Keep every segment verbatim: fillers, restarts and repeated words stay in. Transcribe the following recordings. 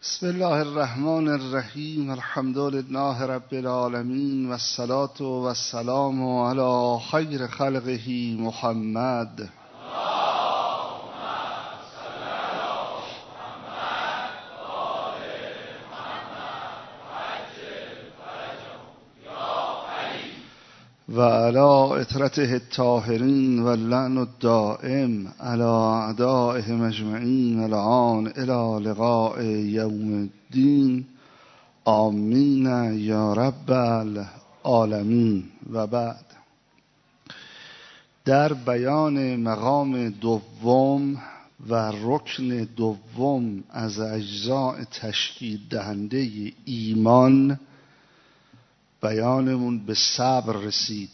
بسم الله الرحمن الرحیم. الحمد لله رب العالمین و الصلاة و السلام علی خیر خلقه محمد. و علی اطرته الطاهرین و اللعن الدائم علی اعدائهم اجمعین الان الی لقاء یوم الدین آمین یا رب العالمین. و بعد، در بیان مقام دوم و رکن دوم از اجزاء تشکیل دهنده ایمان بیانمون به صبر رسید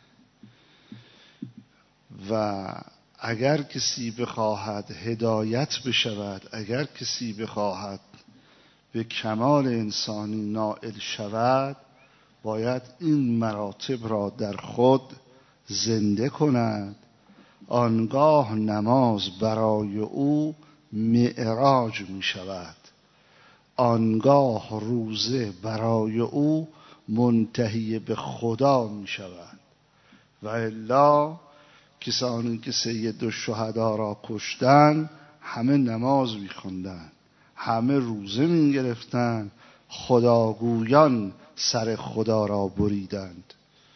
و اگر کسی بخواهد هدایت بشود، اگر کسی بخواهد به کمال انسانی نائل شود، باید این مراتب را در خود زنده کند. آنگاه نماز برای او معراج می شود، آنگاه روزه برای او منتهی به خدا می شود. و الا کسانی که سید الشهدا را کشتن همه نماز می خوندن، همه روزه می گرفتن، خداگویان سر خدا را بریدند.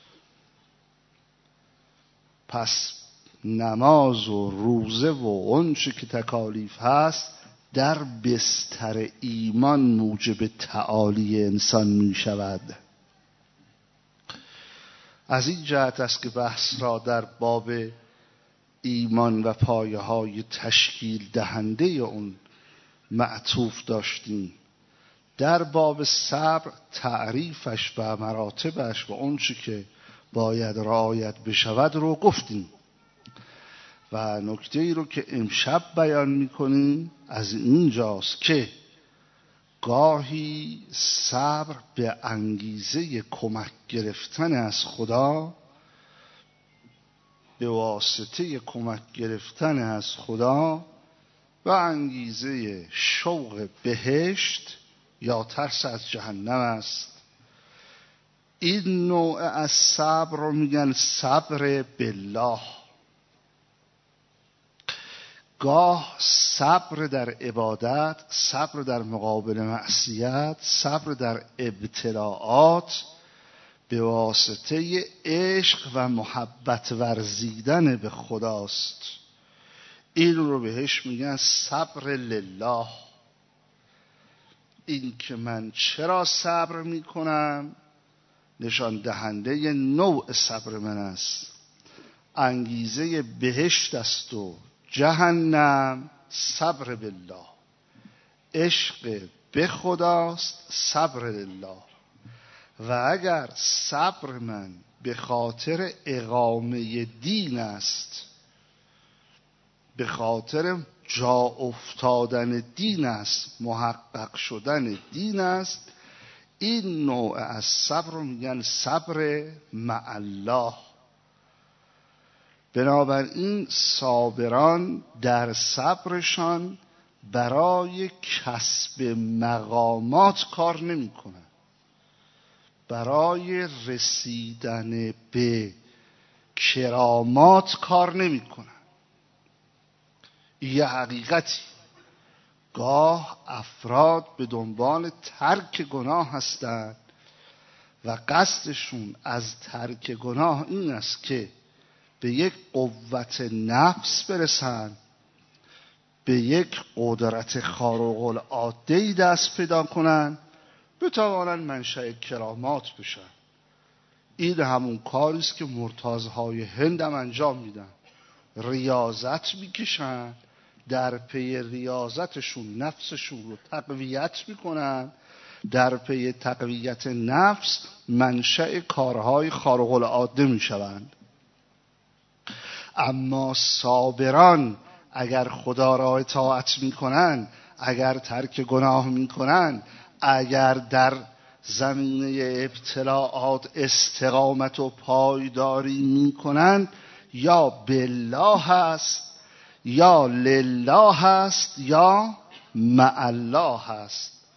پس نماز و روزه و آنچه که تکالیف هست در بستر ایمان موجب تعالی انسان می شود. از این جهت است که بحث را در باب ایمان و پایه های تشکیل دهنده اون معطوف داشتیم. در باب صبر تعریفش و مراتبش و اون چی که باید رعایت بشود رو گفتیم و نکته ای رو که امشب بیان میکنیم از اینجاست که گاهی صبر به انگیزه کمک گرفتن از خدا، به واسطه کمک گرفتن از خدا و انگیزه شوق بهشت یا ترس از جهنم است. این نوع از صبر رو میگن صبر بالله. گاه صبر در عبادت، صبر در مقابل معصیت، صبر در ابتلاعات به واسطه عشق و محبت ورزیدن به خداست. این رو بهش میگن صبر لله. این که من چرا صبر میکنم نشان دهنده نوع صبر من است. انگیزه بهشت است و جهنم صبر بالله، عشق به خداست صبر لله. و اگر صبر من به خاطر اقامه دین است، به خاطر جا افتادن دین است، محقق شدن دین است، این نوع از صبر رو میگن صبر مع الله. بنابراین صابران در صبرشان برای کسب مقامات کار نمی کنن، برای رسیدن به کرامات کار نمی کنن. یه حقیقتی، گاه افراد به دنبال ترک گناه هستند و قصدشون از ترک گناه این است که به یک قوت نفس برسن، به یک قدرت خارق العاده دست پیدا کنن، بتوانن منشأ کرامات بشن. این همون کاری است که مرتاضهای هند هم انجام میدن. ریاضت میکشن، در پی ریاضتشون نفسشون رو تقویت میکنن، در پی تقویت نفس منشأ کارهای خارق العاده میشوند. اما صابران اگر خدا را اطاعت میکنن، اگر ترک گناه میکنن، اگر در زمینه ابتلاعات استقامت و پایداری میکنن، یا بالله هست یا لله هست یا مع الله هست.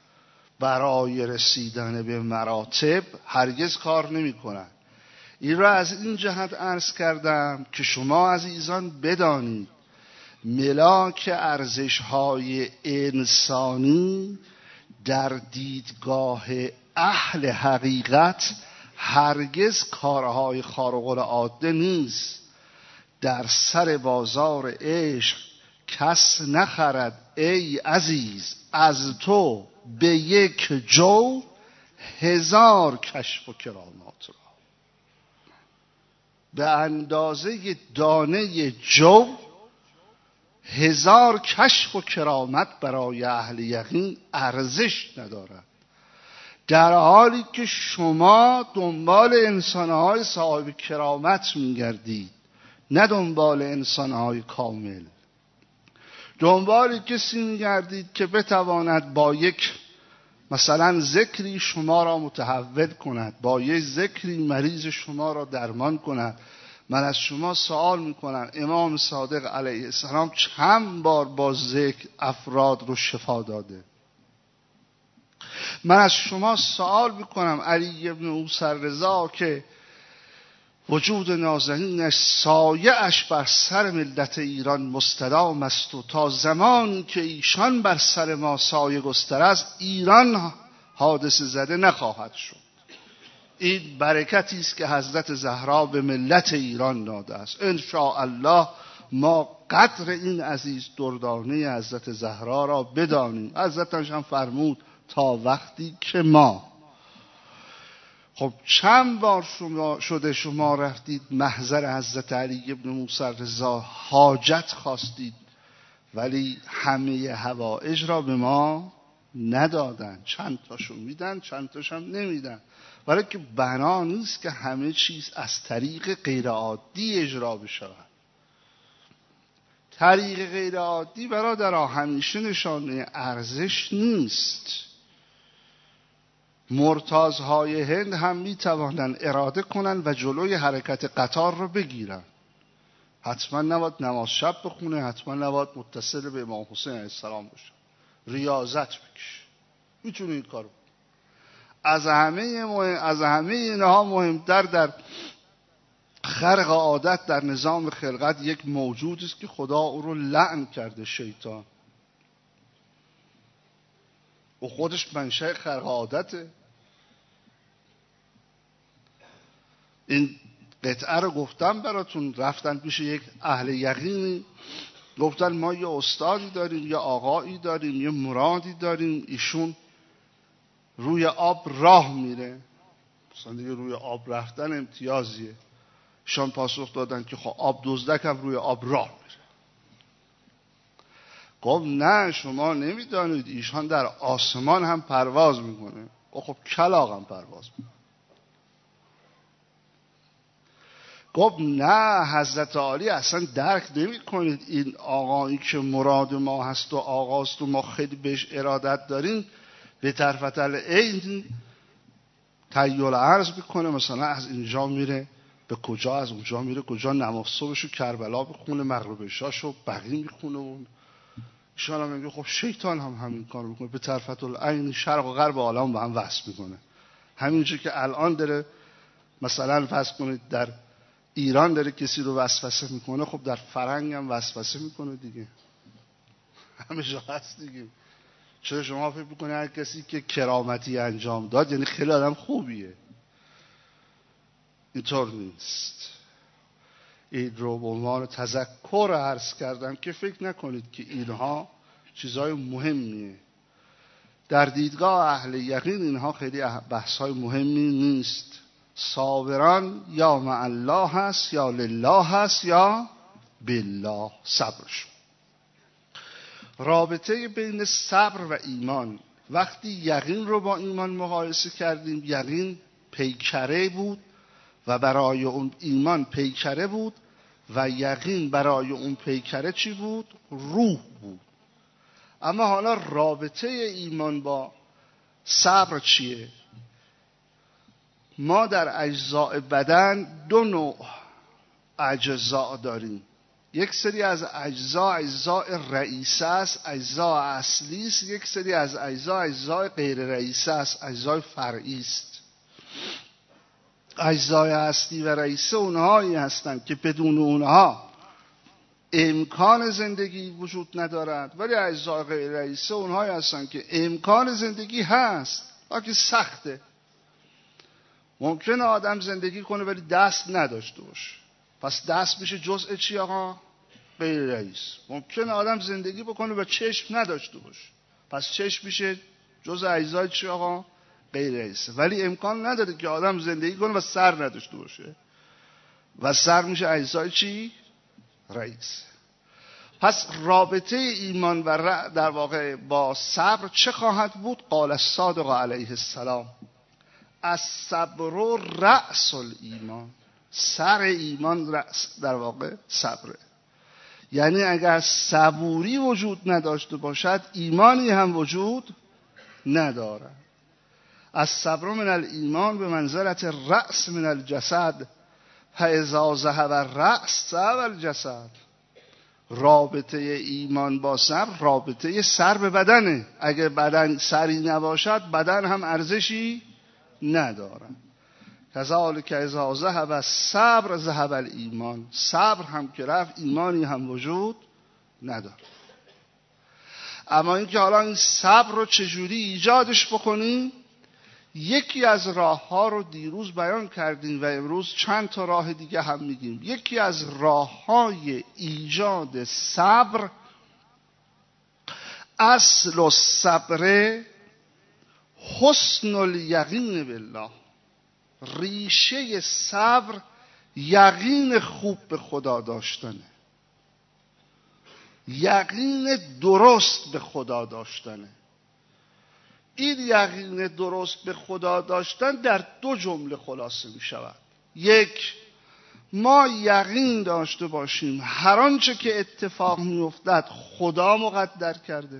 برای رسیدن به مراتب هرگز کار نمی کنند. این را از این جهت عرض کردم که شما عزیزان بدانید ملاک ارزش‌های انسانی در دیدگاه اهل حقیقت هرگز کارهای خارق‌العاده نیست. در سر بازار عشق کس نخرد ای عزیز از تو به یک جو هزار کشف و کرامات را. به اندازه دانه جو هزار کشف و کرامت برای اهل یقین ارزش ندارد، در حالی که شما دنبال انسانهای صاحب کرامت میگردید، نه دنبال انسانهای کامل. دنبال کسی میگردید که بتواند با یک مثلا ذکری شما را متحول کند، با یک ذکری مریض شما را درمان کند. من از شما سوال میکنم امام صادق علیه السلام چند بار با ذکر افراد رو شفا داده؟ من از شما سوال میکنم علی ابن موسی رضا که وجود نازنینش سایه اش بر سر ملت ایران مستدام است و تا زمانی که ایشان بر سر ما سایه گستر است ایران حادثه زده نخواهد شد. این برکتی است که حضرت زهرا به ملت ایران داده است. ان شاء الله ما قدر این عزیز دردانه حضرت زهرا را بدانیم. حضرتش هم فرمود تا وقتی که ما. خب چند بار شما شده شما رفتید محضر حضرت علی ابن موسی رضا حاجت خواستید، ولی همه حوائج را به ما ندادن. چند تاشو میدن، چند تاش هم نمیدن. ولی که بنا نیست که همه چیز از طریق غیر عادی اجرا بشود. طریق غیر عادی برادرها همیشه نشانه ارزش نیست. مرتازهای هند هم می توانند اراده کنند و جلوی حرکت قطار رو بگیرن. حتما نباید نماز شب بخونه، حتما نباید متصل به امام حسین علیه السلام باشه، ریاضت بکشه، میتونه این کارو. از همه مهم، از همه اینها مهمتر در خرق عادت در نظام خلقت یک موجود است که خدا او رو لعن کرده، شیطان. و خودش منشأ خرق عادته. این قطعه رو گفتم براتون. رفتن پیش یک اهل یقینی، گفتن ما یه استادی داریم، یه آقایی داریم، یه مرادی داریم، ایشون روی آب راه میره. مثلا دیگه روی آب رفتن امتیازیه. ایشان پاسخ دادن که خب آب دزدک هم روی آب راه میره. گفت نه شما نمیدانید ایشان در آسمان هم پرواز میکنه. خب کلاغ هم پرواز میکنه. گفت نه حضرت عالی اصلا درک نمی کنید این آقایی که مراد ما هست و آقاست و ما خیلی بهش ارادت داریم به طرفت العین تحیل عرض بکنه، مثلا از اینجا میره به کجا، از اونجا میره کجا، نماز صبحشو کربلا بخونه، مغرب عشاشو بقیع میخونه. و ایشان هم میگه خب شیطان هم همین کار میکنه، به طرفت العین شرق و غرب عالم با هم وصل میکنه. همینجور که الان داره مثلا فرض کنید در ایران داره کسی رو وسوسه میکنه، خب در فرنگ هم وسوسه میکنه دیگه. همه جا هست دیگه. چرا شما فکر میکنه هر کسی که کرامتی انجام داد یعنی خیلی آدم خوبیه؟ اینطور نیست. این رو به عنوان تذکر عرض کردم که فکر نکنید که اینها چیزهای مهمیه. در دیدگاه اهل یقین اینها خیلی بحث‌های مهمی نیست. صابران یا مع الله هست یا لله هست یا بالله صبرشون. رابطه بین صبر و ایمان، وقتی یقین رو با ایمان مقایسه کردیم، یقین پیکره بود و برای اون ایمان پیکره بود و یقین برای اون پیکره چی بود؟ روح بود. اما حالا رابطه ایمان با صبر چیه؟ ما در اجزاء بدن دو نوع اجزا داریم. یک سری از اجزا اجزا رئیسه است، اجزا اصلی است، یک سری از اجزا اجزا غیر رئیسه است، اجزای فرعی است. اجزای اصلی و رئیسه اونهایی هستند که بدون اونها امکان زندگی وجود ندارد، ولی اجزای غیر رئیسه اونهایی هستند که امکان زندگی هست، که سخته. ممکنه آدم زندگی کنه ولی دست نداشته باشه، پس دست میشه جزء چی آقا؟ غیر رئیس. ممکنه آدم زندگی بکنه و چشم نداشته باشه، پس چشم میشه جزء اجزای چی آقا؟ غیر رئیسه. ولی امکان نداره که آدم زندگی کنه و سر نداشته باشه، و سر میشه اجزای چی؟ رئیس. پس رابطه ایمان و در واقع با صبر چه خواهد بود؟ قال الصادق علیه السلام الصبر رأس الایمان، سر ایمان رأس در واقع صبره. یعنی اگر صبوری وجود نداشته باشد ایمانی هم وجود ندارد. الصبر من الایمان به منزلت رأس من الجسد فاذا ذهب الرأس ذهب الجسد. رابطه ایمان با صبر رابطه سر به بدنه. اگر بدن سری نباشد بدن هم ارزشی ندارد. کذالک اذا ذهب الصبر ذهب الایمان. صبر هم که رفت ایمانی هم وجود نداره. اما اینکه حالا این صبر رو چجوری ایجادش بکنیم، یکی از راه ها رو دیروز بیان کردیم و امروز چند تا راه دیگه هم میگیم. یکی از راه های ایجاد صبر، اصل الصبر حسن الیقین بالله. ریشه صبر یقین خوب به خدا داشتنه، یقین درست به خدا داشتنه. این یقین درست به خدا داشتن در دو جمله خلاصه می شود. یک، ما یقین داشته باشیم هر آنچه که اتفاق می افتد خدا مقدر کرده،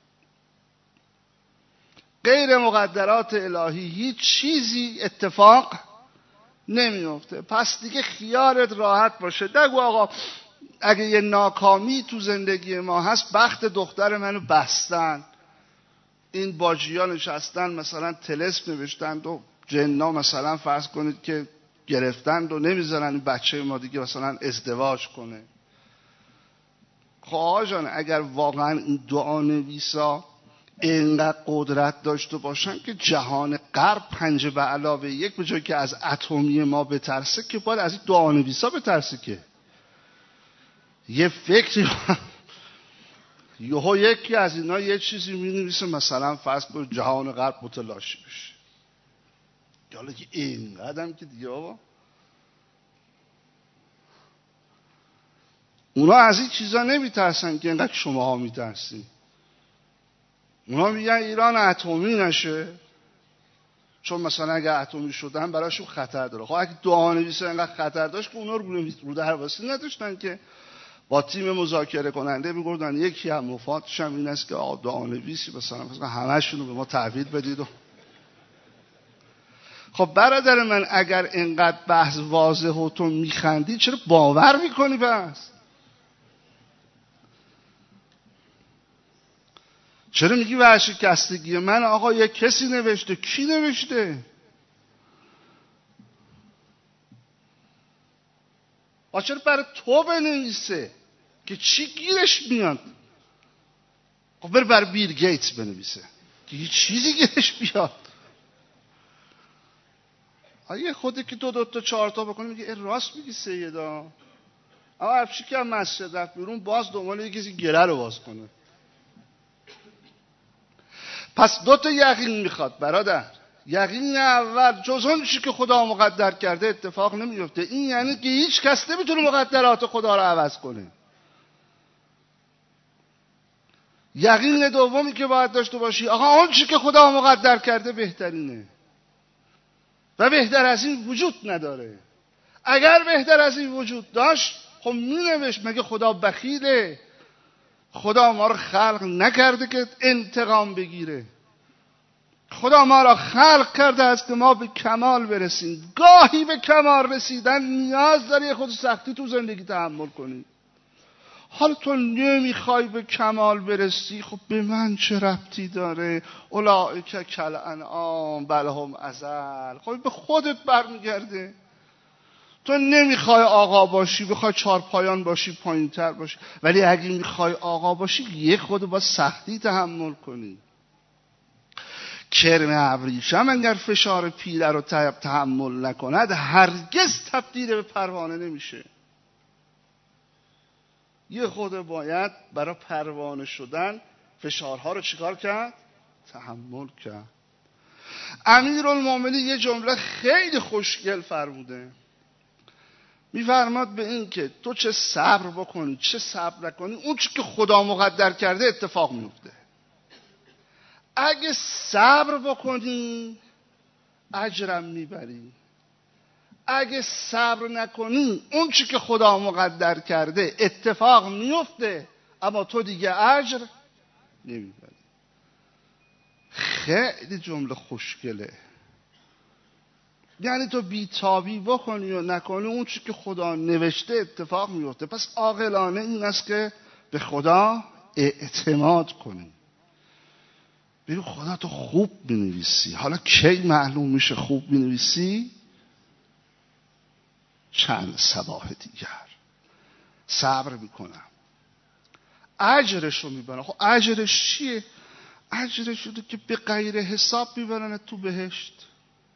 غیر مقدرات الهی هیچ چیزی اتفاق نمی افته. پس دیگه خیالت راحت باشه. نگو آقا اگه یه ناکامی تو زندگی ما هست، بخت دختر منو بستن، این باجیا نشستن مثلا طلسم نوشتند و جنا مثلا فرض کنید که گرفتند و نمیذارن این بچه ما دیگه مثلا ازدواج کنه. خب آقا جان اگر واقعا این دعا نویسا اینقدر قدرت داشته باشن که جهان غرب پنج به علاوه یک به جای که از اتمی ما بترسه، که باید از این دعا نویسا بترسه. که یه فکری یهو یکی از اینا یه چیزی می‌نویسه مثلا فرض کن جهان غرب متلاشی بشه. حالا که اینقدرم که دیگه بابا اونا از این چیزا نمیترسن که اینقدر شماها میترسین. اونا میگن ایران اتمی نشه، چون مثلا اگه اتمی شدن براشون خطر داره. خب اگه دعا نویسه اینقدر خطر داشت که اونا رو رو درواسی نداشتن که با تیم مذاکره کننده میگردن یکی هم مفادش هم این است که آقا دعا نویسی مثلا مثلا همه‌شون رو به ما تحویل بدید. و خب برادر من اگر اینقدر بحث واضح و تو میخندی چرا باور میکنی بس؟ چرا میگی ورشکستگی من آقا یک کسی نوشته؟ کی نوشته؟ آقا چرا برای تو بنویسه که چی گیرش میاد؟ خب بر بر بیل گیتس بنویسه که هیچ چیزی گیرش بیاد. آیه خودی که دو دو تا چهار تا بکنی میگه این راست میگی سیدا. اما افشی که هم مسجد رفت بیرون باز دنبال یه کسی گره رو باز کنه. پس دو تا یقین میخواد برادر. یقین اول جز اون چیزی که خدا مقدر کرده اتفاق نمیفته. این یعنی که هیچ کس نمیتونه مقدرات خدا رو عوض کنه. یقین دومی که باید داشته باشی آقا اون چیزی که خدا مقدر کرده بهترینه و بهتر از این وجود نداره. اگر بهتر از این وجود داشت خب مینوشت مگه خدا بخیله؟ خدا ما رو خلق نکرده که انتقام بگیره. خدا ما را خلق کرده است که ما به کمال برسیم. گاهی به کمال رسیدن نیاز داره خود سختی تو زندگی تحمل کنی. حالا تو نمیخوای به کمال برسی، خب به من چه ربطی داره؟ اولئک کالانعام بل هم اضل. خب به خودت برمیگرده. تو نمیخوای آقا باشی، بخوای چارپایان باشی، پایین تر باشی. ولی اگه میخوای آقا باشی یه خود با سختی تحمل کنی. کرم ابریشم اگر فشار پیله رو تحمل نکند هرگز تبدیل به پروانه نمیشه. یه خود باید برای پروانه شدن فشارها رو چیکار کرد؟ تحمل کرد. امیرالمومنین یه جمله خیلی خوشگل فرموده، میفرماد به این که تو چه صبر بکنی چه صبر نکنی، اون چی که خدا مقدر کرده اتفاق میفته. اگه صبر بکنی اجرم میبری، اگه صبر نکنی اون چی که خدا مقدر کرده اتفاق میفته اما تو دیگه اجر نمیبری. خیلی جمله خوشگله. یعنی تو بیتابی بکنی و نکنی اون چی که خدا نوشته اتفاق میفته. پس عاقلانه این است که به خدا اعتماد کنی. بگو خدا تو خوب بنویسی. حالا کی معلوم میشه خوب بنویسی؟ چند صباح دیگر صبر میکنم اجرش رو میبرم. خب اجرش چیه؟ اجرش شده که به غیر حساب میبرن تو بهشت.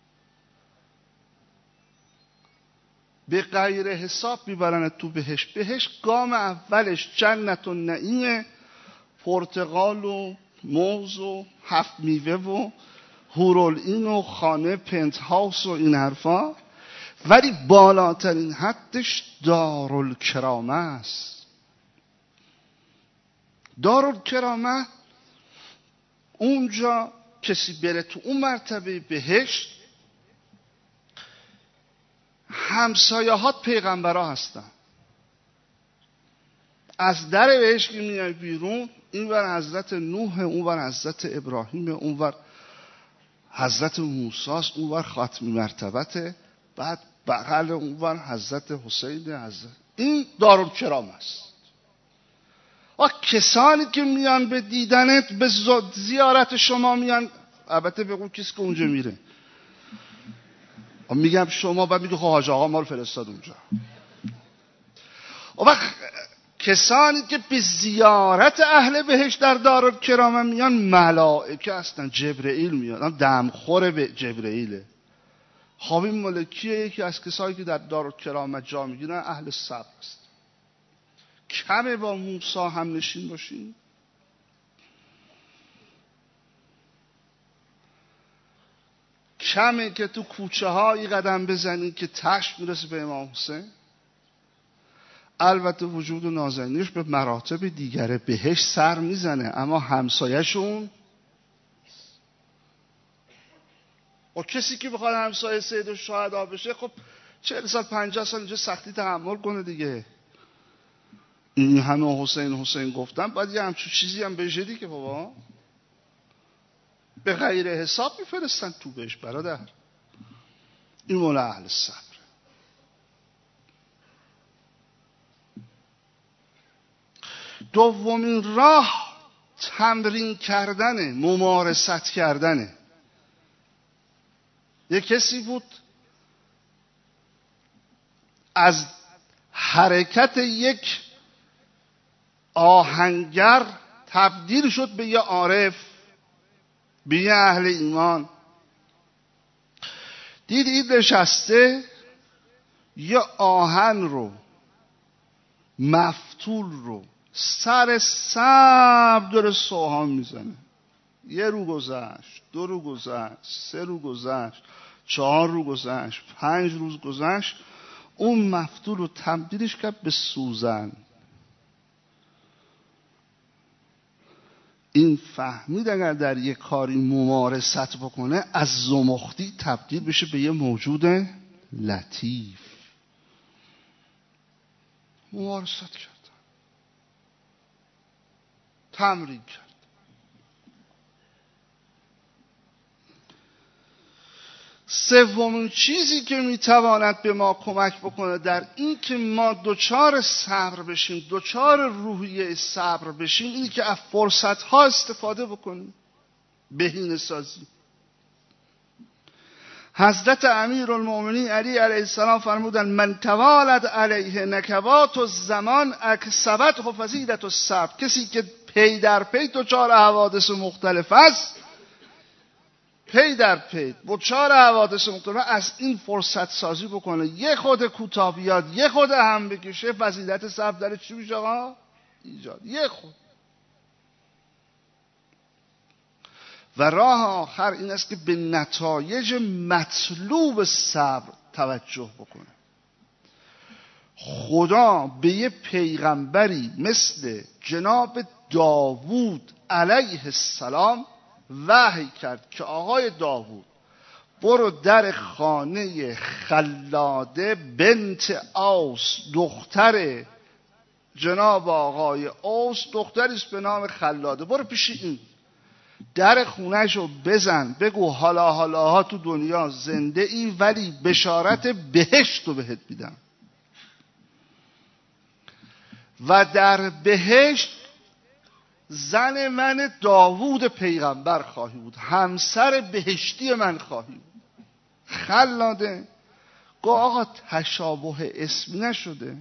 به غیر حساب میبرن تو بهشت. بهشت گام اولش جنت و نعیم، پرتقال و موز و هفت میوه و هورالعین و خانه پنت هاوس و این حرفا. ولی بالاترین حدش دارالکرامه است. دارالکرامه اونجا کسی بره تو اون مرتبه بهشت، همسایه‌هات پیغمبرها هستن. از در بهشت که میای بیرون، این ور حضرت نوح، اون ور حضرت ابراهیم، اون ور حضرت موسی است، اون ور خاتمی مرتبته، بعد بغل اون ور حضرت حسین. حضرت این دارالکرامه است. و کسانی که میان به دیدنت، به زیارت شما میان، البته بگو کسی که اونجا میره، میگم شما، بعد میگه حاج آقا ما رو فرستاد اونجا. و وقت کسانی که به زیارت اهل بهشت در دارالکرامه میان ملائکه هستن. جبرئیل میاد، دمخور به جبرئیله. خابی ملکیه، یکی از کسایی که در دارالکرامه جا میگیرن اهل صبر است. کمه با موسی هم نشین باشین؟ کمه که تو کوچه هایی قدم بزنی که تشت میرسه به امام حسین؟ البته وجود نازنینش به مراتب دیگره، بهش سر میزنه، اما همسایه‌شون و کسی که بخواد همسایه سید الشهدا بشه، خب چهل سال پنجاه سال اینجا سختی تحمل کنه دیگه. این همه حسین حسین گفتن، باید یه همچون چیزی هم بشه دیگه. بابا به غیر حساب میفرستن تو بهش برادر. این مال اهل صبر. دومین راه تمرین کردنه، ممارست کردنه. یک کسی بود از حرکت یک آهنگر تبدیل شد به یه عارف، به یه اهل ایمان. دید این نشسته یه آهن رو، مفتول رو، سر سب داره سوهان میزنه. یه رو گذشت، دو رو گذشت، سه رو گذشت، چهار رو گذشت، پنج روز گذشت، اون مفتول رو تبدیلش کرد به سوزن. این فهمید اگر در یک کاری ممارست بکنه، از زمختی تبدیل بشه به یه موجود لطیف. ممارست کرد، تمرین کرد. سومین چیزی که میتواند به ما کمک بکنه در این که ما دوچار صبر بشیم، دوچار روحیه صبر بشیم، اینی که از فرصت‌ها استفاده بکنیم، بهینه سازی. حضرت امیرالمومنین علی علیه السلام فرمودن من توالد علیه نکبات الزمان اکسبته فضیلة الصبر. کسی که پی در پی دچار حوادث مختلف است، پی در پی دچار حوادث مختلف از این فرصت سازی بکنه، یه خود کوتاه بیاد، یه خود هم بکشه، فضیلت صبر در چی میشه آقا؟ ایجاد. یه خود. و راه آخر این است که به نتایج مطلوب صبر توجه بکنه. خدا به یه پیغمبری مثل جناب داوود علیه السلام وحی کرد که آقای داوود برو در خانه خلاده بنت اوس، دختر جناب آقای اوس، دختری است به نام خلاده، برو پیش این، در خونه‌شو بزن، بگو حالا حالاها تو دنیا زنده ای ولی بشارت بهشت رو بهت میدم و در بهشت زن من داوود پیغمبر خواهی بود، همسر بهشتی من خواهی بود. خلاده گو آقا تشابه اسمی نشده؟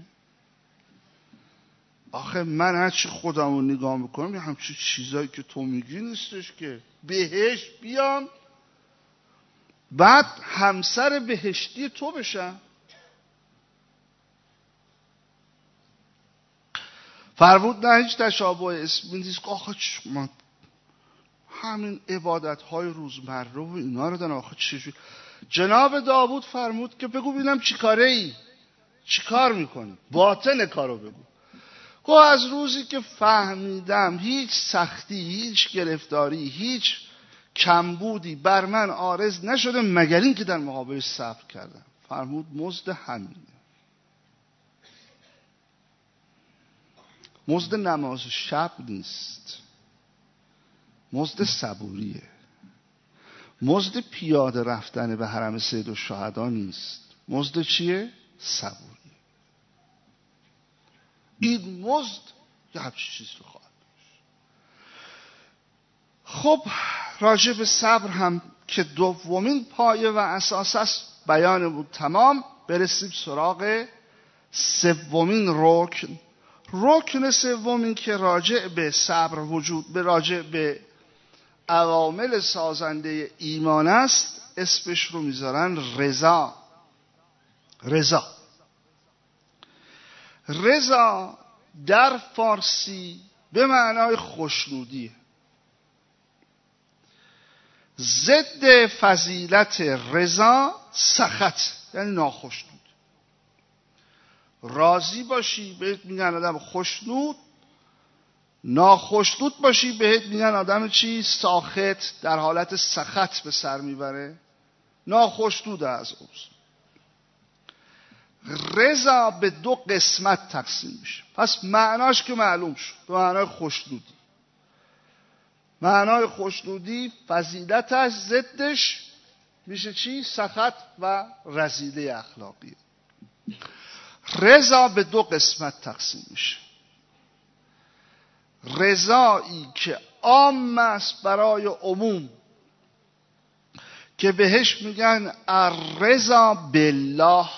آخه من هرچی خودم رو نگاه میکنم یه همچین چیزایی که تو میگی نیستش که بهشت بیام بعد همسر بهشتی تو بشم. فرمود نه هیچ تشابه اسمی نیست. آخه من همین عبادت های روزمره و اینا رو دارم، آخه چجوری؟ جناب داوود فرمود که بگو ببینم چی کاره ای، چی کار میکنی، باطن کارو بگو. گو از روزی که فهمیدم هیچ سختی، هیچ گرفتاری، هیچ کمبودی بر من عارض نشده مگر این که در مقابل صبر کردم. فرمود مزد همینه، مزد نماز شب نیست، مزد صبوریه. مزد پیاده رفتن به حرم سید الشهدا نیست، مزد چیه؟ صبوریه. این مزد یه همچین چیز رو خواهد داشت. خب راجع به صبر هم که دومین پایه و اساس است بیان بود تمام. برسیم سراغ سومین رکن. رکن سومین که راجع به صبر وجود به راجع به عوامل سازنده ایمان است، اسمش رو میذارن رضا. رضا رضا در فارسی به معنای خوشنودیه. ضد فضیلت رضا سخط، یعنی ناخشنود. راضی باشی بهت میگن آدم خوشنود، ناخشنود باشی بهت میگن آدم چی؟ ساخط، در حالت سخط به سر میبره، ناخشنود از اوست. رضا به دو قسمت تقسیم میشه. پس معناش که معلوم شد، به معنای خوشنودی. معنای خوشنودی فضیلتش ضدش میشه چی؟ سخط و رذیله اخلاقی. رضا به دو قسمت تقسیم میشه. رضایی که عام است برای عموم که بهش میگن الرضا بالله.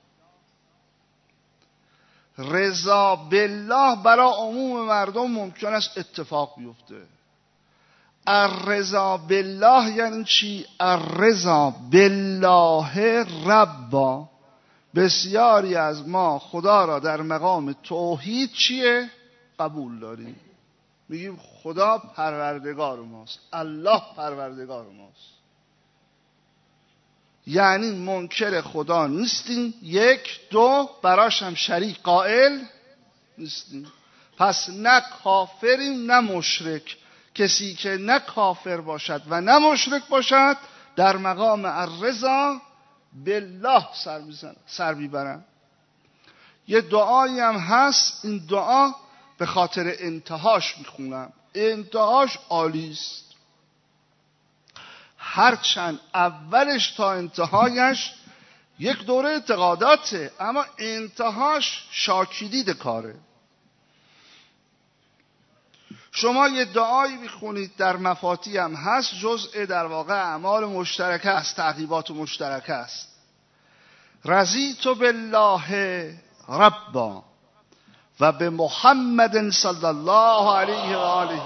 رضا بالله برای عموم مردم ممکن است اتفاق بیفته. الرضا بالله یعنی چی؟ الرضا بالله ربا. بسیاری از ما خدا را در مقام توحید چیه؟ قبول داریم. میگیم خدا پروردگار ماست، الله پروردگار ماست. یعنی منکر خدا نیستیم. یک. دو، براش هم شریک قائل نیستیم. پس نه کافریم نه مشرک. کسی که نه کافر باشد و نه مشرک باشد در مقام الرضا بالله سر میزنن، سر میبرن. یه دعایی هم هست، این دعا به خاطر انتهاش میخونم، انتهاش عالی است. هرچند اولش تا انتهایش یک دوره اعتقاداته، اما انتهاش شاکیدید کاره. شما یه دعایی بخونید در مفاتیح هم هست، جزء در واقع اعمال مشترکه است، تعقیبات مشترکه است. رضیت بالله ربا و به محمد صلی الله علیه و آله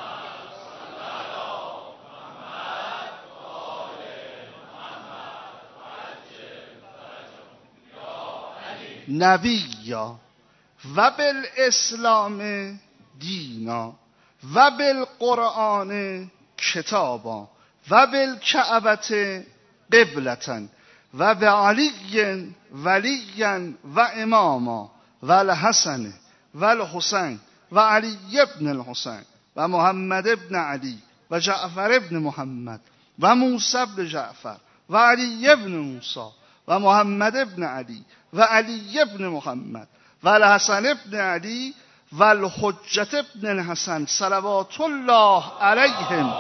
نبیا و بالاسلام دینا و بالقرآن کتابا و بالکعبة قبلة و بعلی ولیا و اماما و الحسن و الحسین و علی ابن الحسین و محمد ابن علی و جعفر ابن محمد و موسی ابن جعفر و علی ابن موسی و محمد ابن علی و علی ابن محمد و الحسن ابن علی و الحجة ابن الحسن صلوات الله علیهم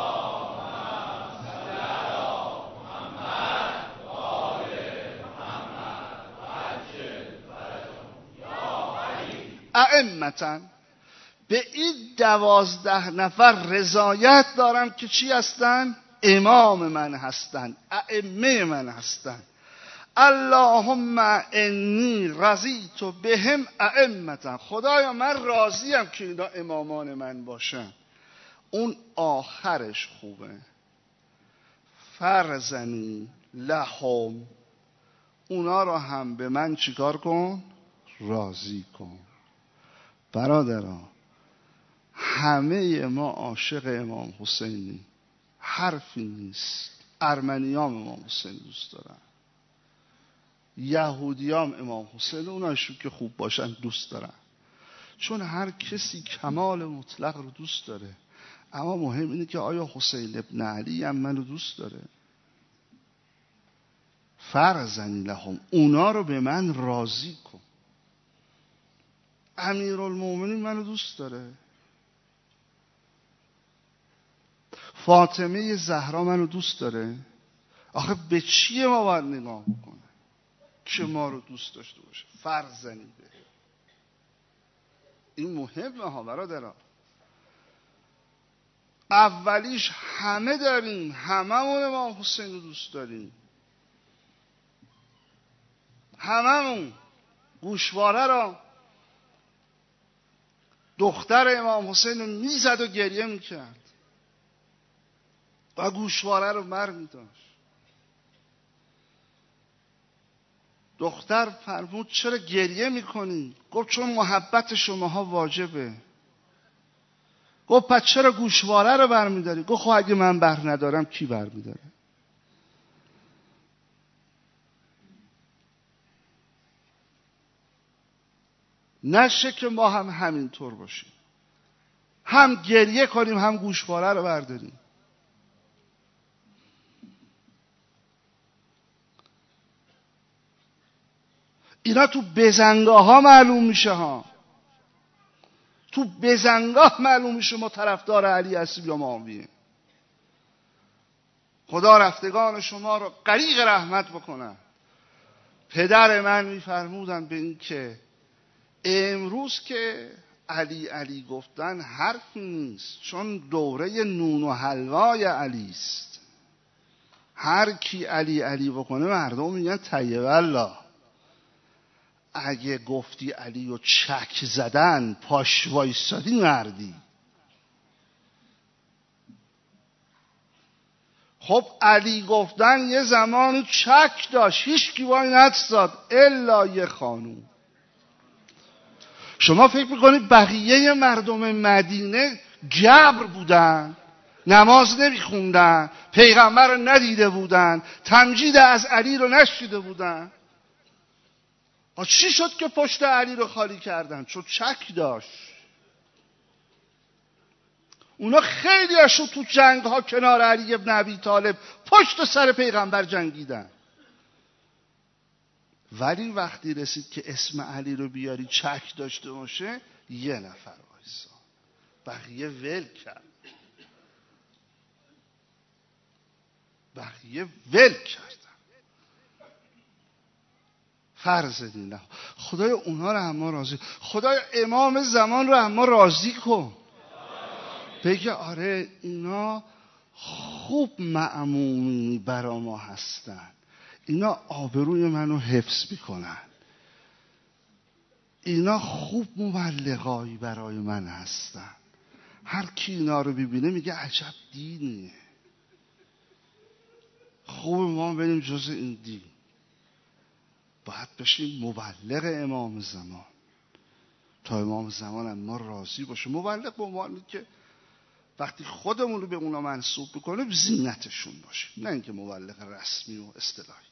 ائمةً. به این دوازده نفر رضایت دارم که چی هستن؟ امام من هستن، ائمه من هستن. اللهم انی رضیت بهم ائمة. خدایا من راضیم که اینا امامان من باشن. اون آخرش خوبه. فرزنی لهم. اونا رو هم به من چیکار کن؟ راضی کن. برادران، همه ما عاشق امام حسینی، حرفی نیست. ارمنیام امام حسین دوست دارن، یهودیام امام حسین، اوناشون که خوب باشن دوست دارن، چون هر کسی کمال مطلق رو دوست داره. اما مهم اینه که آیا حسین ابن علی هم منو دوست داره؟ فرزنی لهم، اونا رو به من راضی کن. امیرالمومنین منو دوست داره، فاطمه زهرا منو دوست داره. آخه به چیه ما باید نگاه بکنه که ما رو دوست داشته باشه؟ فرزنی به این مهمه ها برادران. اولیش همه داریم، هممون امام حسین رو دوست داریم، هممون. گوشواره را دختر امام حسین رو میزد و گریه میکرد و گوشواره رو بر میداشت. دختر فرمود چرا گریه میکنی؟ گفت چون محبت شماها واجبه. گفت پس چرا گوشواره رو بر میداری؟ گفت خب اگه من بر ندارم کی بر میداره؟ نشه که ما هم همینطور باشیم، هم گریه کنیم هم گوشواره رو برداریم. اینا تو بزنگاه ها معلوم میشه ها، تو بزنگاه معلوم میشه ما طرفدار علی هستیم یا معاویه. خدا رفتگان شما رو غریق رحمت بکنه. پدر من میفرمودن به این که امروز که علی علی گفتن حرفی نیست، چون دوره نون و حلوای علی است. هر کی علی علی بکنه مردم میگن طیب الله. اگه گفتی علی رو چک زدن پاش وایسادی مردی. خب علی گفتن یه زمانی چک داشت، هیچ کی وای نستاد الا یه خانوم. شما فکر میکنید بقیه مردم مدینه جبر بودن، نماز نمیخوندن، پیغمبر رو ندیده بودن، تمجید از علی رو نشیده بودن؟ چی شد که پشت علی رو خالی کردن؟ چون چک داشت. اونا خیلی هاشون تو جنگ ها کنار علی ابن ابی طالب پشت سر پیغمبر جنگیدن، ولی وقتی رسید که اسم علی رو بیاری چک داشته باشه یه نفر وایسا، بقیه ول کرد. بقیه ول کردن، فرض دینه. خدای اونا رو اما راضی، خدای امام زمان رو اما راضی کن، بگه آره اینا خوب مأمومی برا ما هستن، اینا آبروی منو حفظ میکنن، اینا خوب مبلغایی برای من هستن. هر کی اینا رو ببینه میگه عجب دینیه، خوب ما بریم جز این دین، باید بشیم مبلغ امام زمان تا امام زمان هم ما راضی باشه. مبلغ به عنوانی که وقتی خودمون رو به اونا منسوب بکنه زینتشون باشه، نه اینکه مبلغ رسمی و اصطلاحی.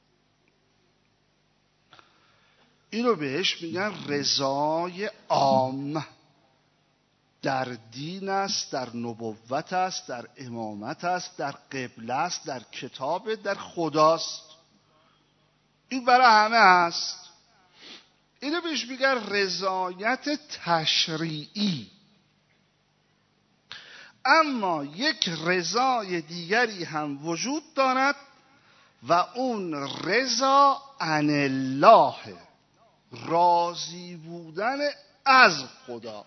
اینو بهش میگن رضای عام. در دین است، در نبوت است، در امامت است، در قبله است، در کتاب، در خداست. این برای همه هست. اینو بهش میگن رضایت تشریعی. اما یک رضای دیگری هم وجود دارد و اون رضا عن الله، راضی بودن از خدا.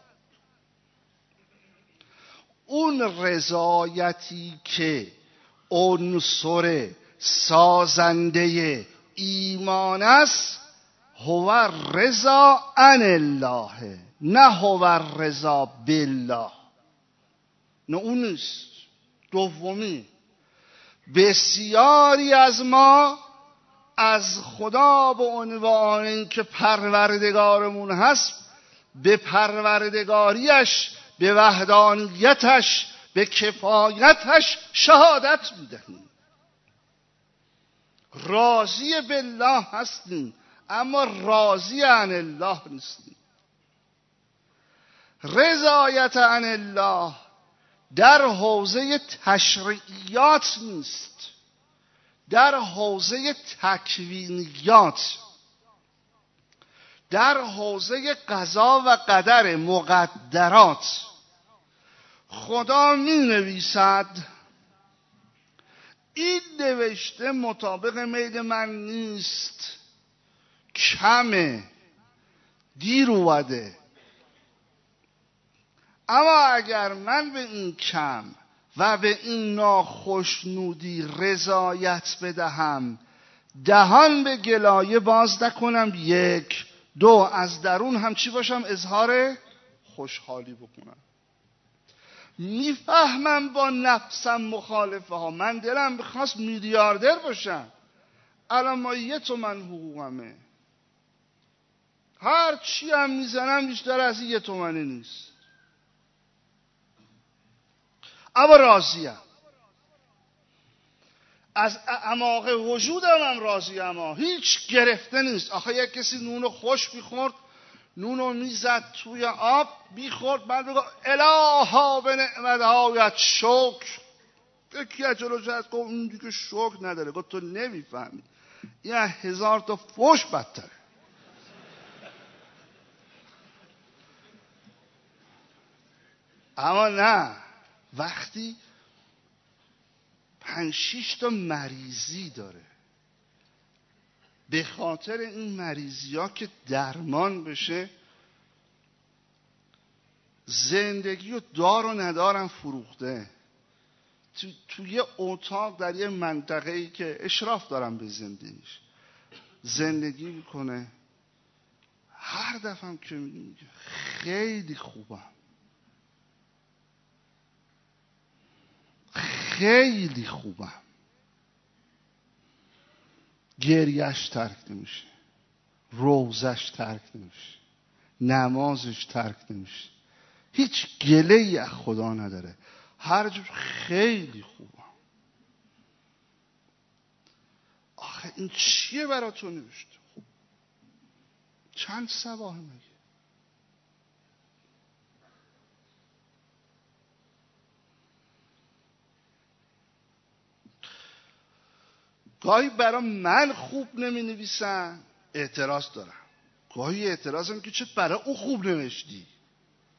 اون رضایتی که عنصر سازنده ایمان است هو رضا عن الله، نه هو رضا بالله، نه اون نیست. دومی، بسیاری از ما از خدا به عنوان اینکه پروردگارمون هست به پروردگاریش، به وحدانیتش، به کفایتش شهادت میدهیم. راضی بالله هستیم اما راضی عن الله نیستیم. رضایت عن الله در حوزه تشریعیات نیست، در حوزه تکوینیات، در حوزه قضا و قدر مقدرات. خدا می نویسد این نوشته مطابق میل من نیست، کمه، دیر اومده، اما اگر من به این کم و به این ناخشنودی رضایت بدهم، دهان به گلایه باز نکنم، یک دو از درون هم چی باشم؟ اظهار خوشحالی بکنم. میفهمم با نفسم مخالفه ها، من دلم بخواست میلیاردر باشم، الان ما یه تومن حقوقمه، هر چی هم میزنم بیشتر از یه تومنه نیست، اما راضیم، از اعماق وجودم هم راضیم، اما هیچ گرفته نیست. آخه یک کسی نونو خوش میخورد، نونو میزد توی آب میخورد، بعد بگو الها به نعمتهایت شکر. یکی از جلوش از گفت این دیگه شکر نداره، گفت تو نمیفهمی، این هزار تا فوش بدتره. اما نه، وقتی پنج شیش تا مریضی داره، به خاطر این مریضی ها که درمان بشه زندگی و دار و ندارم فروخته، تو, تو یه اتاق در یه منطقه‌ای که اشراف دارم به زندگیش زندگی میکنه، هر دفعه که میگه خیلی خوبم، خیلی خوبم، گریهش ترک نمیشه، روزش ترک نمیشه، نمازش ترک نمیشه، هیچ گله‌ای از خدا نداره، هر جور خیلی خوبم. آخه این چیه برای تو نوشته؟ خب چند صباح مگه؟ گاهی برای من خوب نمی نویسن، اعتراض دارم. گاهی اعتراض هم که چه برای او خوب نوشتی،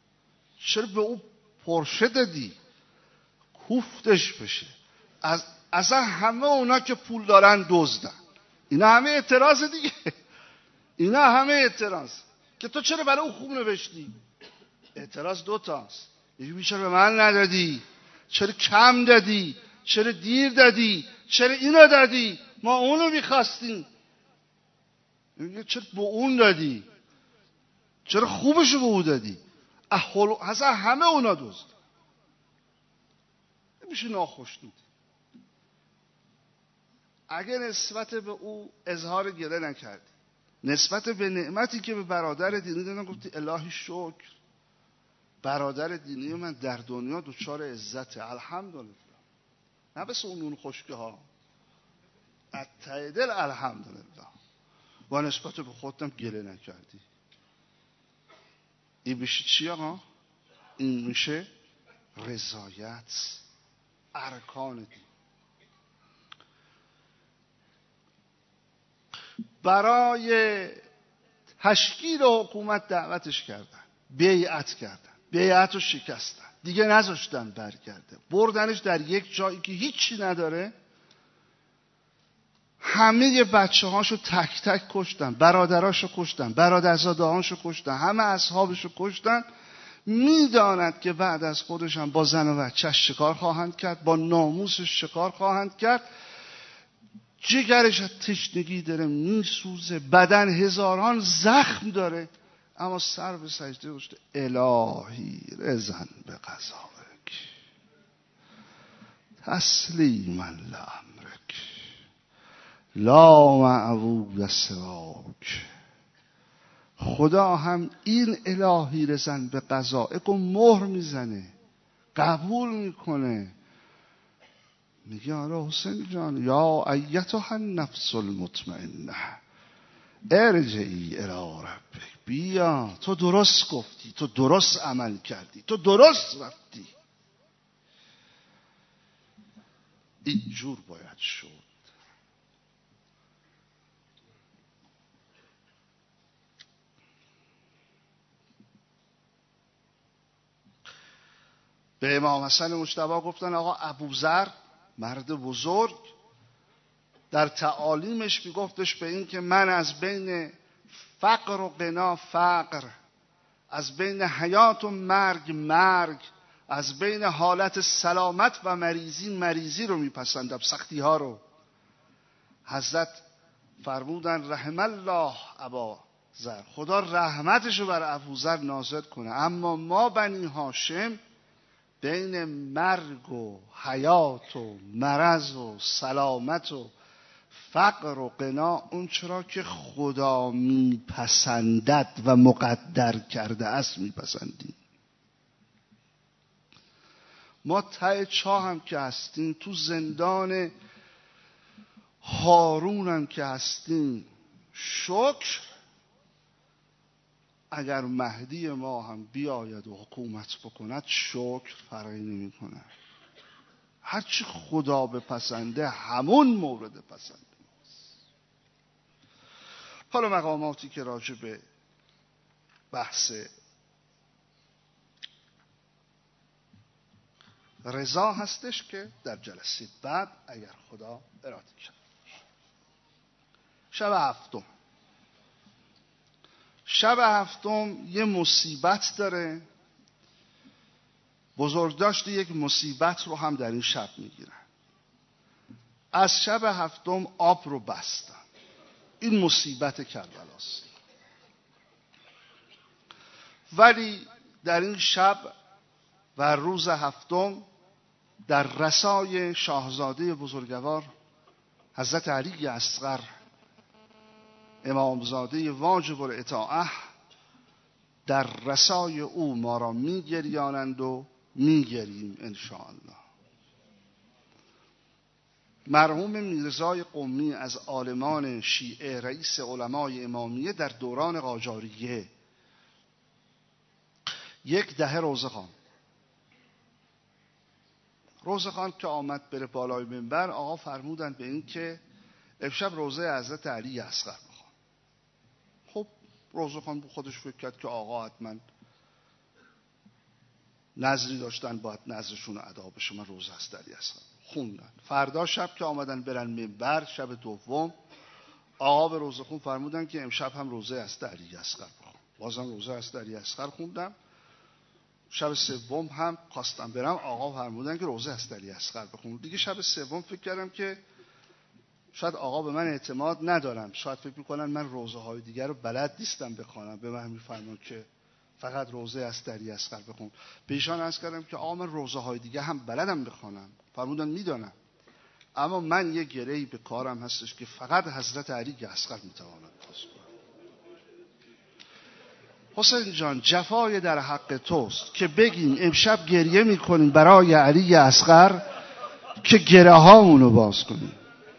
چرا به او پرشه دادی، کوفتش بشه، از اصلا همه اونا که پول دارن دزدن. اینا همه اعتراض دیگه، اینا همه اعتراض که تو چرا برای او خوب نوشتی. اعتراض دوتاست، یکی چرا به من ندادی، چرا کم دادی، چرا دیر دادی، چرا اینو دادی، ما اونو میخواستیم. میگه چرا به اون دادی، چرا خوبشو به اون دادی. احول اصلا همه اونا دزد. میشه ناخوشنودی. اگر نسبت به او اظهار گله نکردی، نسبت به نعمتی که به برادر دینی دادن گفتی الهی شکر، برادر دینی من در دنیا دچار عزته، الحمدلله، نه بس اون اون خشکه ها، از ته دل الحمدلله، و نسبت به خودم گله نکردی. این میشه چی آقا؟ این میشه رضایت، ارکان دین. برای تشکیل حکومت دعوتش کردن، بیعت کردن، بیعت رو شکستن، دیگه نذاشتن برگرده، بردنش در یک جایی که هیچی نداره. همه بچه هاشو تک تک کشتن، برادراشو کشتن، برادرزاده‌هاشو کشتن، همه اصحابشو کشتن. میداند که بعد از خودش هم با زن و بچه‌ش شکار خواهند کرد، با ناموسش شکار خواهند کرد. جگرش از تشنگی داره میسوزه، بدن هزاران زخم داره، اما سر به سجده گذاشته الهی رضا به قضایک تسلیما لامرک لا معبود سواک. خدا هم این الهی رضا به قضایک رو مهر میزنه، قبول میکنه. میگه آره حسین جان، یا ایتها النفس المطمئنه ارجعی الی ربک، بیا، تو درست گفتی، تو درست عمل کردی، تو درست رفتی. اینجور باید شد. به امام حسن مجتبی گفتن آقا ابوذر مرد بزرگ در تعالیمش میگفتش به این که من از بین فقر و غنا فقر، از بین حیات و مرگ مرگ، از بین حالت سلامت و مریضی مریضی رو میپسندم، سختی ها رو. حضرت فرمودن رحم الله اباذر، خدا رحمتش رو بر ابوذر نازل کنه، اما ما بنی هاشم بین مرگ و حیات و مرض و سلامت و فقر و غنا، اون چرا که خدا میپسندد و مقدر کرده است میپسندیم. ما ته چاه هم که هستیم، تو زندان هارون هم که هستیم، شکر اگر مهدی ما هم بیاید و حکومت بکند شکر فرقی نمی کند. هرچی خدا بپسنده همون مورد پسنده ماست. حالا مقاماتی که راجع به بحث رضا هستش که در جلسه بعد اگر خدا اراده کرد. شب هفتم، شب هفتم یه مصیبت داره. بزرگداشت یک مصیبت رو هم در این شب میگیرن. از شب هفتم آب رو بستن. این مصیبت کربلاست. ولی در این شب و روز هفتم در رسای شاهزاده بزرگوار حضرت علی اصغر امامزاده واجب الاطاعه، در رسای او ما را میگریانند و میگریم انشاءالله. مرحوم میرزای قمی از عالمان شیعه، رئیس علمای امامیه در دوران قاجاریه، یک دهه روزه خواند. روزه خواند که آمد بره بالای منبر، آقا فرمودند به این که امشب روزه حضرت علی اصغر بخوان. خب روزه خواند، خودش فکر کرد که آقا حتما نظری داشتن، باید نظرشون ادا بشه، من روزه حضرت علی اصغر. خوندن. فردا شب که آمدن برن منبر، شب دوم آقا به روزه خون فرمودن که امشب هم روزه است علی اصغر بخون. بازم روزه است علی اصغر خوندم. شب سوم هم خواستم برم، آقا فرمودن که روزه است علی اصغر بخون. دیگه شب سوم فکر کردم که شاید آقا به من اعتماد ندارن، شاید فکر میکنن من روزه های دیگر رو بلد نیستم بخونم، به من میفرمان که فقط روزه است علی اصغر بخون. به ایشان عرض کردم که آقا من روزه های دیگه هم بلدم بخونم. فرمودن میدانم، اما من یه گره‌ای به کارم هستش که فقط حضرت علی اصغر میتواند باز کنه. حسین جان، جفای در حق توست که بگیم امشب گریه میکنیم برای علی اصغر که گره هامونو باز کنیم.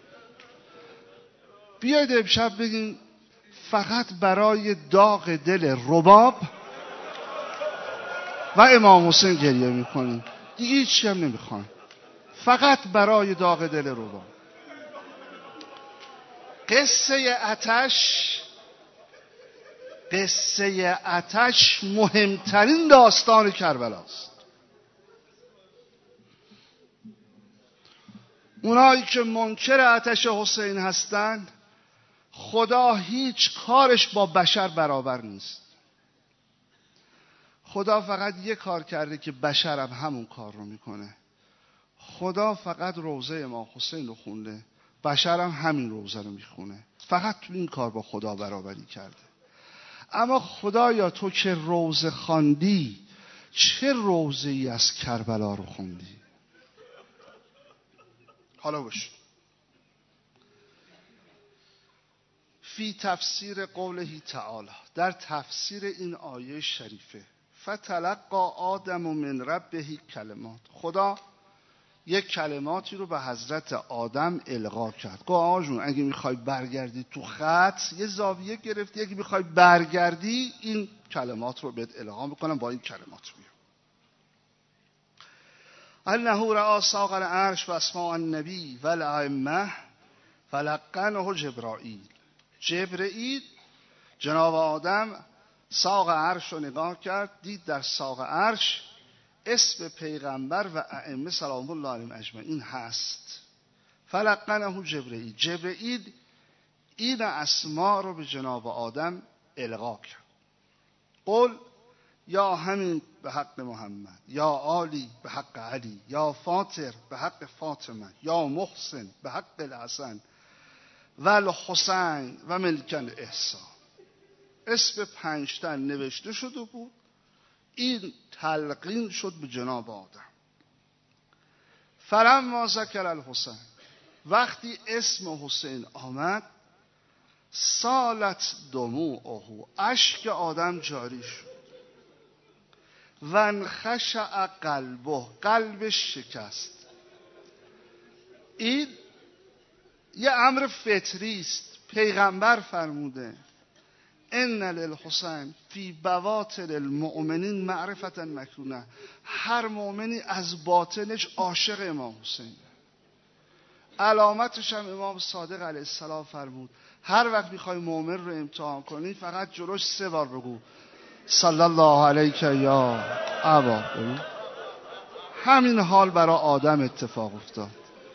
بیاید امشب بگیم فقط برای داغ دل رباب و امام حسین گریه میکنیم، دیگه هیچی هم نمیخوایم، فقط برای داغ دل رباب. قصه آتش قصه آتش مهمترین داستان کربلاست. اونایی که منکر آتش حسین هستند، خدا هیچ کارش با بشر برابر نیست. خدا فقط یک کار کرده که بشر هم همون کار رو میکنه. خدا فقط روزه امام حسین رو خونده، بشر هم همین روزه رو میخونه. فقط تو این کار با خدا برابری کرده. اما خدایا تو که روزه خواندی، چه روزه ای از کربلا رو خوندی؟ حالا باش. فی تفسیر قوله تعالی، در تفسیر این آیه شریفه، فتلقا آدم من ربه کلمات، خدا یک کلماتی رو به حضرت آدم القا کرد. گفت آقا جون اگه میخوای برگردی تو خط یه زاویه گرفتی، اگه میخوای برگردی این کلمات رو بهت القا میکنم، با این کلمات بیا. انه رأى ساق العرش و اسماء النبی و الائمه فلقنه جبرائیل. جبرائیل جناب آدم ساق عرش رو نگاه کرد، دید در ساق عرش اسم پیغمبر و ائمه سلام الله علیهم اجمعین هست. فلقنه جبرائیل. جبرائیل این اسما رو به جناب آدم القا کرد. قل یا همین به حق محمد، یا عالی به حق علی، یا فاطر به حق فاطمه، یا محسن به حق الحسن و الحسین و ملک الاحسان. اسم پنجتن نوشته شده بود، این تلقین شد به جناب آدم. فلما ذکر الحسین، وقتی اسم حسین آمد، سالت دموعه، اشک آدم جاری شد. و انخشع قلبه، قلبش شکست. این یه امر فطری است. پیغمبر فرموده ان للحسین فی بواطن المؤمنین معرفتا مکنونه. هر مؤمنی از باطنش عاشق امام حسین. علامتش هم امام صادق علیه السلام فرمود هر وقت میخوای مؤمن رو امتحان کنی فقط جلوش سه بار بگو صلی الله علیک یا ابا. همین حال برای آدم اتفاق افتاد.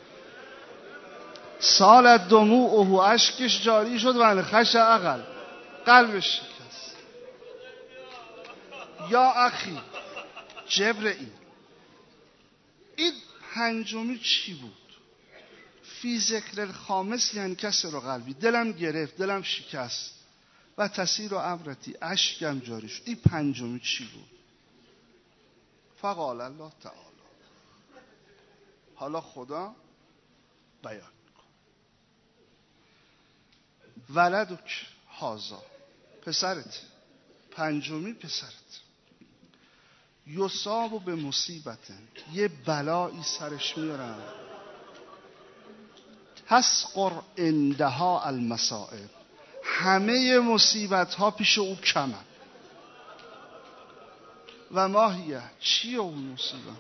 سالت دموعه، اشکش جاری شد و انخشع عقل، قلبش شکست. یا اخی جبرئیل، این پنجمی چی بود؟ فی ذکر الخامس یعنی کسر و قلبی، دلم گرفت، دلم شکست و تسیر و عبرتی، اشکم جاری شد. این پنجمی چی بود؟ فقال الله تعالی، حالا خدا بیان میکن. ولدک هازا، پسرت، پنجمی پسرت، یصاب به مصیبت، یه بلایی سرش میارن، تسقر عندها المصائب، همه مصیبت ها پیش او کمه. و ماهیه، چیه اون مصیبت؟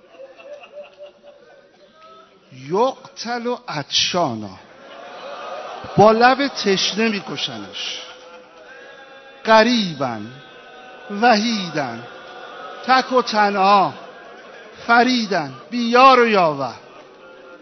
یقتل و عطشانا، با لب تشنه میکشنش. غریبن وحیدن، تک و تنها، فریدن، بیار و یاور.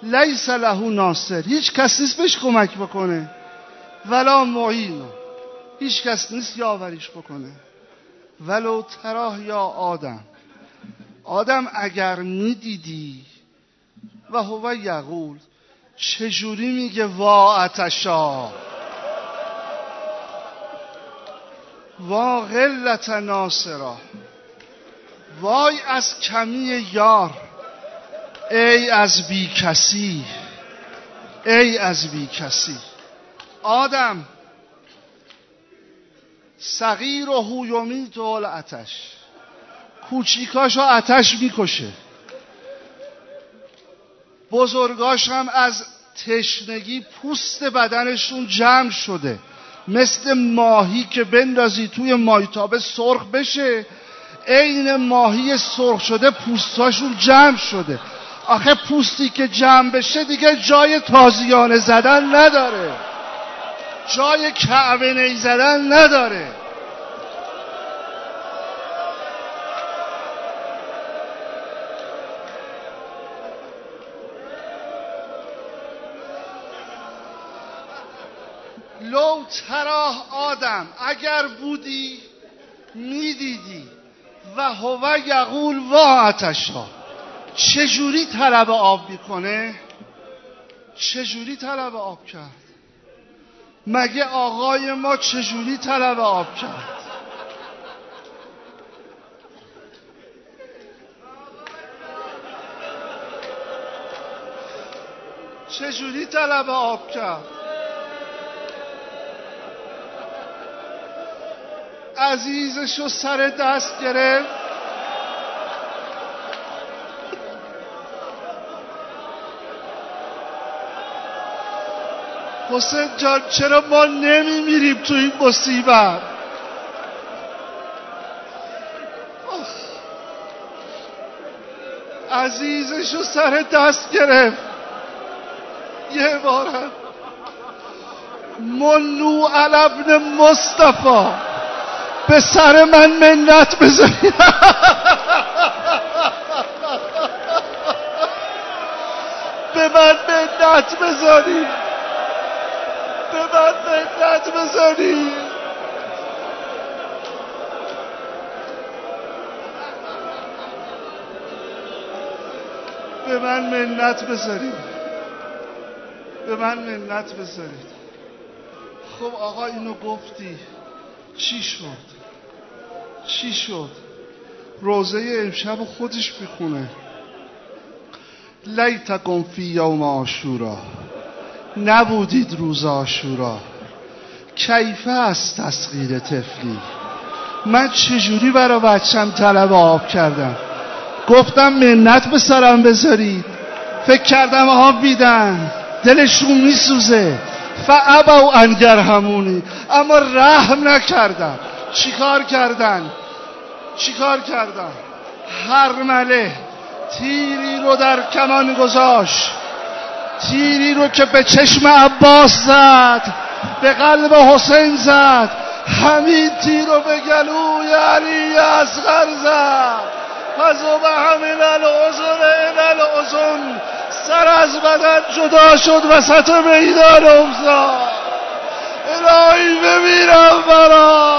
لیس له ناصر، هیچ کس نیست بهش کمک بکنه، ولا معین، هیچ کس نیست یاوریش بکنه. ولو تراه یا آدم، آدم اگر میدیدی و هو یقول، چجوری میگه وا عطشا، وا قلت ناصرا، وای از کمی یار، ای از بی کسی، ای از بی کسی. آدم صغیر و هویومی دول آتش، کوچیکاشو آتش میکشه، بزرگاش هم از تشنگی پوست بدنشون جمع شده، مثل ماهی که بندازی توی مایتابه سرخ بشه، عین ماهی سرخ شده پوستاشون جمع شده. آخه پوستی که جمع بشه دیگه جای تازیانه زدن نداره، جای کعبه نی زدن نداره. لو تراه آدم، اگر بودی میدیدی و هو یقول وا عطشا، چجوری طلب آب میکنه؟ چجوری طلب آب کرد؟ مگه آقای ما چجوری طلب آب کرد؟ چجوری طلب آب کرد؟ عزیزشو سر دست گرفت، حسین جان چرا ما نمیمیریم تو این مصیبت؟ عزیزشو سر دست گرفت، یه بارم منو علی ابن مصطفی، به سر من منت بذارید، به من منت بذارید، به من منت بذارید. به من منت بذارید، به من منت بذارید. خب آقا اینو گفتی، چی شد؟ چی شد؟ روزه امشب خودش میخونه، لیتکم فی یوم عاشورا، نبودید روز عاشورا، کیفه است تسقیر طفلی، من چجوری برای بچم طلب آب کردم؟ گفتم منت به سرم بذارید، فکر کردم آب بیدن، دلشون میسوزه، فابوا ان یرحمونی، اما رحم نکردن. چیکار کردن؟ چیکار کردن؟ هرمله تیری رو در کمان گذاشت، تیری رو که به چشم عباس زد، به قلب حسین زد، همین تیر رو به گلوی علی اصغر زد. فذوب همین الاذن الى الاذن، سر از بدن جدا شد وسط میدان افتاد. الهی بمیرم برات.